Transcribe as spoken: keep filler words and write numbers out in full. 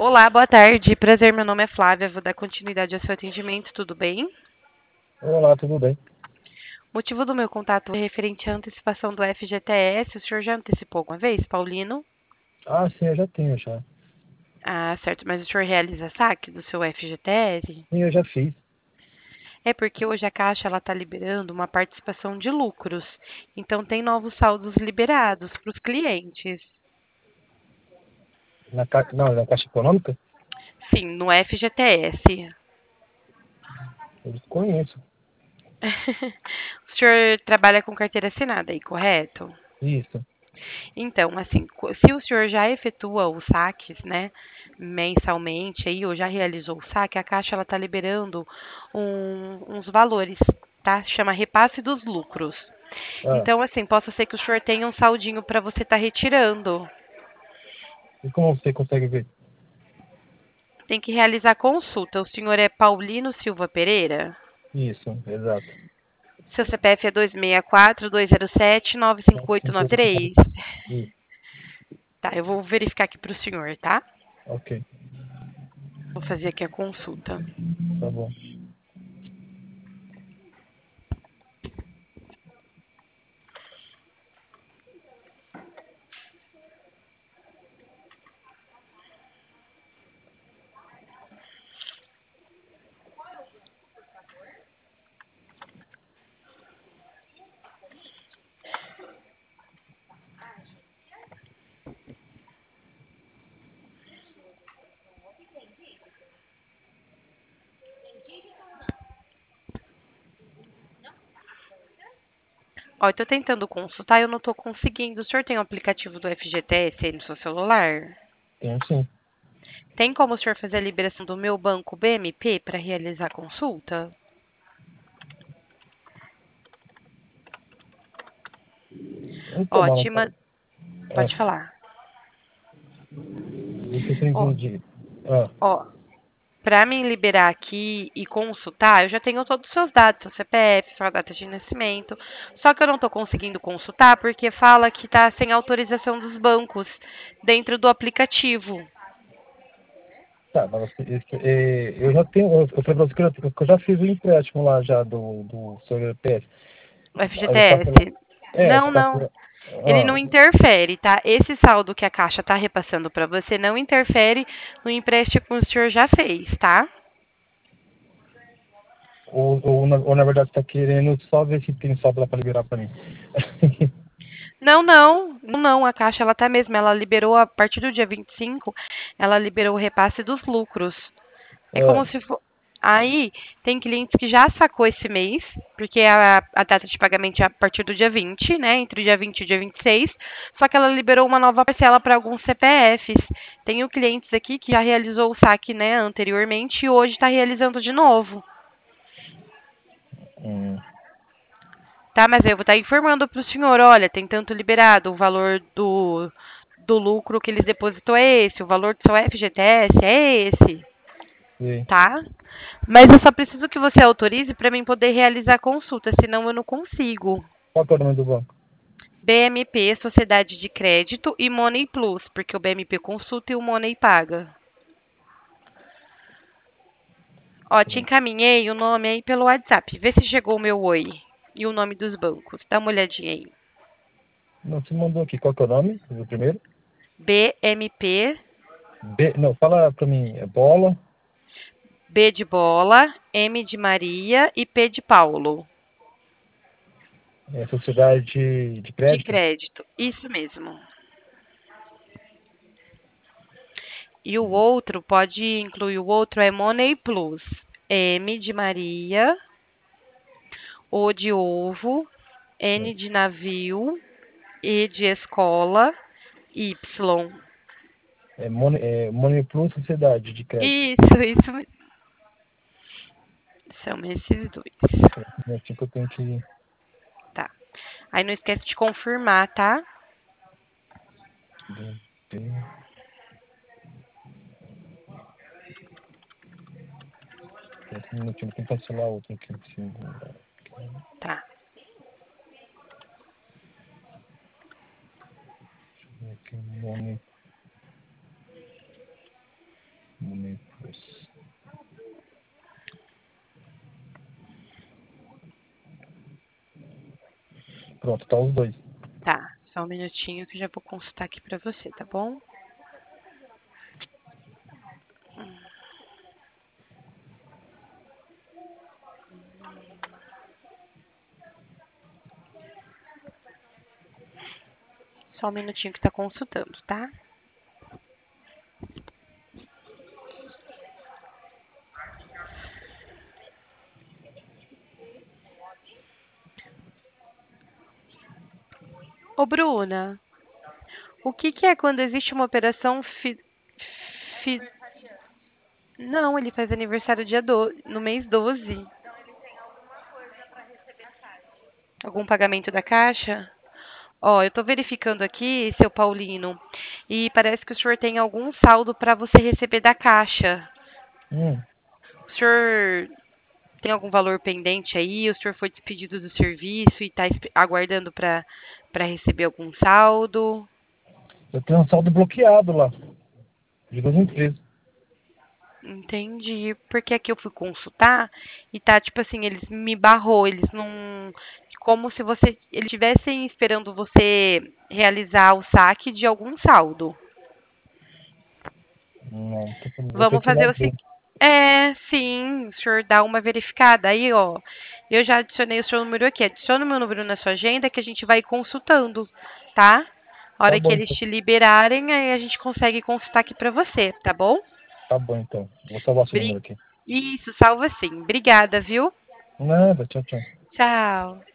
Olá, boa tarde. Prazer, meu nome é Flávia. Vou dar continuidade ao seu atendimento, tudo bem? Olá, tudo bem? O motivo do meu contato é referente à antecipação do F G T S. O senhor já antecipou alguma vez, Paulino? Ah, sim, eu já tenho já. Ah, certo, mas o senhor realiza saque do seu F G T S? Sim, eu já fiz. É porque hoje a Caixa ela está liberando uma participação de lucros. Então tem novos saldos liberados para os clientes. Na ca... Não, na Caixa Econômica? Sim, no F G T S. Eu conheço. O senhor trabalha com carteira assinada aí, correto? Isso. Então, assim, co- se o senhor já efetua os saques, né, mensalmente aí, ou já realizou o saque, a Caixa ela está liberando um- uns valores, tá? Chama repasse dos lucros. Ah, Então, assim, possa ser que o senhor tenha um saldinho para você estar retirando. e como você consegue ver? Tem que realizar consulta. O senhor é Paulino Silva Pereira? Isso, exato. Seu C P F é dois seis quatro, dois zero sete, nove cinco oito nove três. Isso, Tá, eu vou verificar aqui para o senhor, tá? ok, Vou fazer aqui a consulta. tá bom. Ó, eu tô tentando consultar, eu não tô conseguindo. O senhor tem o aplicativo do F G T S aí no seu celular? Tenho sim. Tem como o senhor fazer a liberação do meu banco B M P para realizar a consulta? Então, mano, Ótima. ah, Pode falar. não sei se eu Ó, entendi. Ah, ó, para mim liberar aqui e consultar, eu já tenho todos os seus dados, seu C P F, sua data de nascimento. Só que eu não tô conseguindo consultar porque fala que tá sem autorização dos bancos dentro do aplicativo. tá, mas você, esse, é, eu já tenho, eu, eu falei pra você que eu, que eu já fiz o empréstimo lá já do, do seu P S. O Aí eu passei lá. F G T S. É, Não, eu passei não. lá. Ele não Ah, interfere, tá? Esse saldo que a Caixa está repassando para você não interfere no empréstimo que o senhor já fez, tá? ou, ou, na, ou na verdade você tá querendo só ver se tem saldo lá pra liberar pra mim. Não, não, não, não. A Caixa ela tá mesmo, ela liberou a partir do dia vinte e cinco, ela liberou o repasse dos lucros. É Ah, como se for. Aí, tem clientes que já sacou esse mês, porque a, a data de pagamento é a partir do dia vinte, né? Entre o dia vinte e o dia vinte e seis. Só que ela liberou uma nova parcela para alguns C P Fs. Tenho clientes aqui que já realizou o saque, né, anteriormente e hoje está realizando de novo. hum, Tá, mas eu vou estar informando para o senhor, olha, tem tanto liberado, o valor do, do lucro que eles depositou é esse, o valor do seu F G T S é esse, sei. tá? Mas eu só preciso que você autorize para mim poder realizar a consulta, senão eu não consigo. Qual que é o nome do banco? B M P, Sociedade de Crédito e Money Plus, porque o B M P consulta e o Money paga. Ó, te encaminhei o nome aí pelo WhatsApp. Vê se chegou o meu oi e o nome dos bancos. Dá uma olhadinha aí. Não, você mandou aqui. Qual que é o nome do primeiro? B M P, B, não, fala pra mim. É bola. B de bola, M de Maria e P de Paulo. É sociedade de, de De crédito? crédito. Isso mesmo. E o outro, pode incluir o outro, é Money Plus. M de Maria, O de ovo, N de navio, E de escola, Y. É, Money, é Money Plus Sociedade de Crédito. Isso, isso mesmo. São esses dois. É assim que eu tenho que. Tá. Aí não esquece de confirmar, tá? B, B, só um minutinho, tem que cancelar outro aqui. Assim, Tá. aqui, Money. Pronto, tá os dois. Tá, só um minutinho que eu já vou consultar aqui pra você, tá bom? Só um minutinho que tá consultando, tá? Ô, Bruna, o que que é quando existe uma operação fi... fi... Não, ele faz aniversário dia do... no mês doze. Algum pagamento da Caixa? Ó, eu tô verificando aqui, seu Paulino, e parece que o senhor tem algum saldo para você receber da Caixa. Hum, O senhor tem algum valor pendente aí? O senhor foi despedido do serviço e está aguardando para para receber algum saldo? eu tenho um saldo bloqueado lá, de duas empresas. Entendi. Porque aqui eu fui consultar e tá tipo assim, eles me barrou, eles não. Como se você. Eles estivessem esperando você realizar o saque de algum saldo. Não, tô- vou ter Vamos que ir lá fazer o ver. seguinte. É, sim, o senhor dá uma verificada. Aí, ó, eu já adicionei o seu número aqui. Adiciona o meu número na sua agenda que a gente vai consultando, tá? A Tá hora que bom, eles então. te liberarem, aí a gente consegue consultar aqui pra você, tá bom? Tá bom, então. Vou salvar seu Bri- número aqui. Isso, salva sim. Obrigada, viu? Nada, tchau, tchau. Tchau.